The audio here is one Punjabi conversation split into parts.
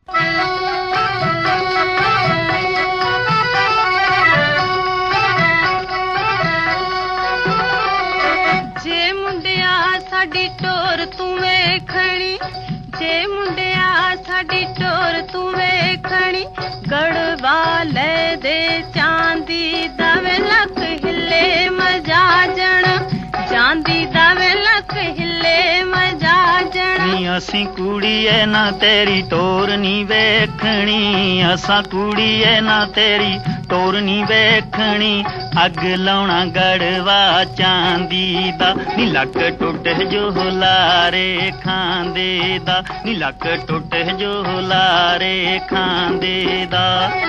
ਜੇ ਮੁੰਡਿਆ ਸਾਡੀ ਟੋਰ ਤੂੰ ਵੇਖਣੀ, ਜੇ ਮੁੰਡਿਆ ਸਾਡੀ ਟੋਰ ਤੂੰ ਵੇਖਣੀ, ਗੜਵਾ ਲੈ ਦੇ ਚਾਂਦੀ ਦਾ ਵੇ ਲੱਕ ਹਿੱਲੇ ਮਜਾਜਣ, ਚਾਂਦੀ ਦਾ ਵੇ ਲੱਕ ਹਿੱਲੇ ਮਜਾਜਣ। ਨੀ ਅਸੀਂ ਕੁੜੀਏ ਨਾ ਤੇਰੀ ਟੋਰ ਨੀ ਵੇਖਣੀ, ਅਸਾਂ ਕੁੜੀਏ ਨਾ ਤੇਰੀ ਟੋਰ ਨੀ ਵੇਖਣੀ, ਅੱਗ ਲਾਉਣਾ ਗੜਵਾ ਚਾਂਦੀ ਦਾ, ਨੀ ਲੱਕ ਟੁੱਟ ਜੋ ਲਾਰੇ ਖਾਂਦੇ ਦਾ, ਨੀ ਲੱਕ ਟੁੱਟ ਜੋ ਲਾਰੇ ਖਾਂਦੇ ਦਾ।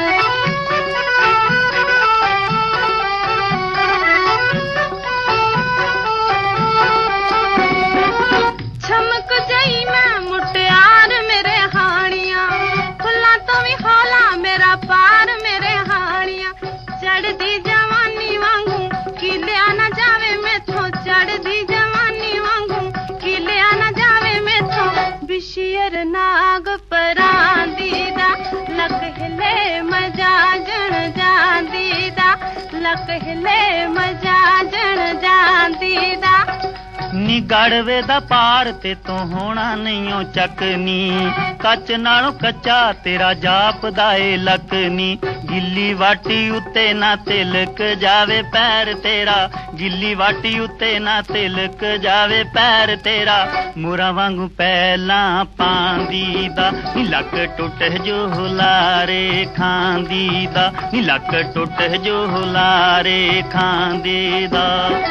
ਛਮਕ ਜਈ ਮੈਂ ਮੁਟਿਆਰ ਮੇਰੇ ਹਾਣੀਆਂ, ਫੁੱਲਾਂ ਤੋਂ ਵੀ ਹੌਲਾ ਮੇਰਾ ਪਾਰ ਮੇਰੇ ਹਾਣੀਆਂ, ਚੜਦੀ ਜਵਾਨੀ ਵਾਂਗੂ ਕਿਲਿਆ ਨਾ ਜਾਵੇ ਮੈਥੋਂ, ਚੜਦੀ ਜਵਾਨੀ ਵਾਂਗੂ ਕਿਲਿਆ ਨਾ ਜਾਵੇ ਮੈਥੋਂ, ਬਿਸ਼ੀਰ ਨਾਗ ਪਰਾਂਦੀ ਦਾ, ਲੱਕ ਹਿੱਲੇ ਮਜਾਜਣ ਜਾਂਦੀ ਦਾ, ਲੱਕ ਹਿੱਲੇ ਮਜਾਜਣ ਜਾਂਦੀ ਦਾ। ਨੀ ਗੜਵੇ ਦਾ ਪਾਰ ਤੇ ਤੂੰ ਹੋਣਾ ਨਹੀਂਓ ਚੱਕਨੀ, ਕੱਚ ਨਾਲੋਂ ਕੱਚਾ ਤੇਰਾ ਜਾਪਦਾ ਏ ਲੱਕ ਨੀ, ਗਿੱਲੀ ਵਾਟੀ ਉੱਤੇ ਨਾ ਤਿਲਕ ਜਾਵੇ ਪੈਰ ਤੇਰਾ, ਗਿੱਲੀ ਵਾਟੀ ਉੱਤੇ ਨਾ ਤਿਲਕ ਜਾਵੇ ਪੈਰ ਤੇਰਾ, ਮੋਰਾ ਵਾਂਗੂ ਪਹਿਲਾਂ ਪਾਂਦੀ ਦਾ, ਨੀ ਲੱਕ ਟੁੱਟ ਜੋ ਲਾਰੇ ਖਾਂਦੀ ਦਾ, ਨੀ ਲੱਕ ਟੁੱਟ ਜੋ ਲਾਰੇ ਖਾਂਦੇ ਦਾ।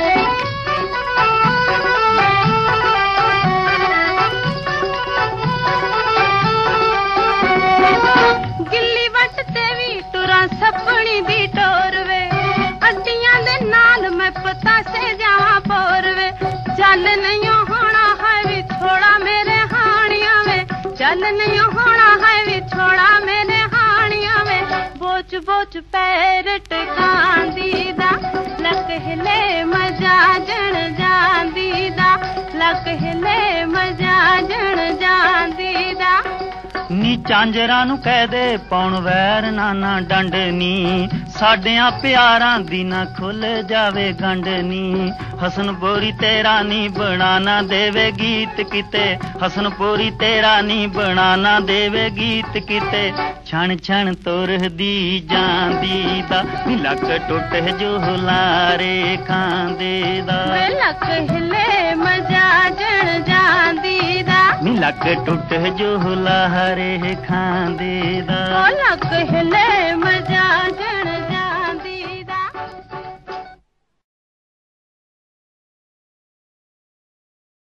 ਗਿੱਲੀ ਵੱਟ ਤੇ ਵੀ ਟੁਰਾਂ ਸੱਪਣੀ ਦੀ ਟੋਰ ਵੇ, ਅੱਡੀਆਂ ਦੇ ਨਾਲ ਮੈਂ ਪਤਾਸੇ ਜਾਵਾਂ ਪੋਰ ਵੇ, ਚੱਲ ਨਹੀਂ ਹੋਣਾ ਹੈ ਵੀ ਥੋੜਾ ਮੇਰੇ ਹਾਣੀਆਂ ਵੇ, ਚੱਲ ਨਹੀਂ ਹੋਣਾ ਹੈ ਵੀ ਥੋੜਾ ਮੇਰੇ ਹਾਣੀਆਂ ਵੇ, ਬੋਚ ਬੋਚ ਪੈਰ ਟਿਕਾਂਦੀ ਦਾ, ਲੱਕ ਹਿੱਲੇ ਮਜਾਜਣ ਜਾਂਦੀ ਦਾ, ਲੱਕ ਹਿੱਲੇ ਮਜਾਜਣ ਜਾਂਦੀ ਦਾ। ਨੀ ਚਾਂਜਰਾਂ ਨੂੰ ਕਹਿ ਦੇ ਪੌਣ ਵੈਰ ਨਾਨਾ ਡੰਡਨੀ, ਸਾਡਿਆਂ ਪਿਆਰਾਂ ਦੀ ਨਾ ਖੁੱਲ ਜਾਵੇ ਗੰਢਨੀ, ਹਸਨਪੁਰੀ ਤੇਰਾ ਨੀ ਬਣਾਣਾ ਦੇਵੇ ਗੀਤ ਕਿਤੇ, ਹਸਨਪੁਰੀ ਤੇਰਾ ਨੀ ਬਣਾਣਾ ਦੇਵੇ ਗੀਤ ਕਿਤੇ, ਛਣ ਛਣ ਤੁਰਦੀ ਜਾਂਦੀ ਦਾ, ਨੀ ਲੱਕ ਟੁੱਟ ਜੋ ਲਾਰੇ ਖਾਂਦੇ ਦਾ, ਲੱਕ ਹਿੱਲੇ ਮਜਾਜਣ ਜਾਂਦੀ ਦਾ, ਨੀ ਲੱਕ ਟੁੱਟ ਜੋ ਲਾਰੇ ਖਾਂਦੇ ਦਾ, ਲੱਕ ਹਿੱਲੇ ਮਜਾਜਣ